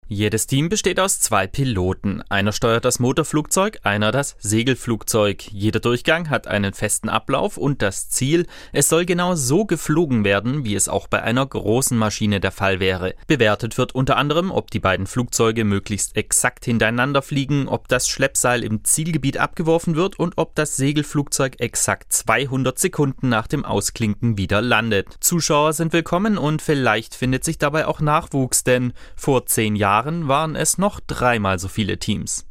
Jedes Team besteht aus 2 Piloten. Einer steuert das Motorflugzeug, einer das Segelflugzeug. Jeder Durchgang hat einen festen Ablauf und das Ziel: Es soll genau so geflogen werden, wie es auch bei einer großen Maschine der Fall wäre. Bewertet wird unter anderem, ob die beiden Flugzeuge möglichst exakt hintereinander fliegen, ob das Schleppseil im Zielgebiet abgeworfen wird und ob das Segelflugzeug exakt 200 Sekunden nach dem Ausklinken wieder landet. Zuschauer sind willkommen und vielleicht findet sich dabei auch Nachwuchs, denn vor 10 Jahren waren es noch 3-mal so viele Teams.